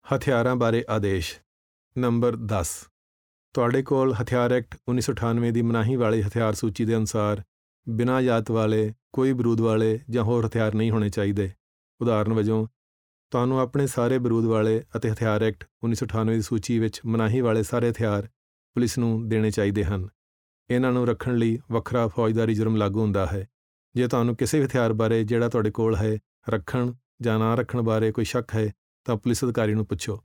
ਹਥਿਆਰਾਂ ਬਾਰੇ ਆਦੇਸ਼। ਨੰਬਰ 10, ਤੁਹਾਡੇ ਕੋਲ ਹਥਿਆਰ ਐਕਟ 1998 ਦੀ ਮਨਾਹੀ ਵਾਲੀ ਹਥਿਆਰ ਸੂਚੀ ਦੇ ਅਨੁਸਾਰ ਬਿਨਾਂ ਇਜਾਜ਼ਤ ਵਾਲੇ ਕੋਈ ਬਰੂਦ ਵਾਲੇ ਜਾਂ ਹੋਰ ਹਥਿਆਰ ਨਹੀਂ ਹੋਣੇ ਚਾਹੀਦੇ। ਉਦਾਹਰਨ ਵਜੋਂ, ਤੁਹਾਨੂੰ ਆਪਣੇ ਸਾਰੇ ਬਰੂਦ ਵਾਲੇ ਅਤੇ ਹਥਿਆਰ ਐਕਟ 1998 ਦੀ ਸੂਚੀ ਵਿੱਚ ਮਨਾਹੀ ਵਾਲੇ ਸਾਰੇ ਹਥਿਆਰ ਪੁਲਿਸ ਨੂੰ ਦੇਣੇ ਚਾਹੀਦੇ ਹਨ। ਇਹਨਾਂ ਨੂੰ ਰੱਖਣ ਲਈ ਵੱਖਰਾ ਫੌਜਦਾਰੀ ਜੁਰਮ ਲਾਗੂ ਹੁੰਦਾ ਹੈ। ਜੇ ਤੁਹਾਨੂੰ ਕਿਸੇ ਵੀ ਹਥਿਆਰ ਬਾਰੇ ਜਿਹੜਾ ਤੁਹਾਡੇ ਕੋਲ ਹੈ ਰੱਖਣ ਜਾਂ ਨਾ ਰੱਖਣ ਬਾਰੇ ਕੋਈ ਸ਼ੱਕ ਹੈ ਤਾਂ ਪੁਲਿਸ ਅਧਿਕਾਰੀ ਨੂੰ ਪੁੱਛੋ।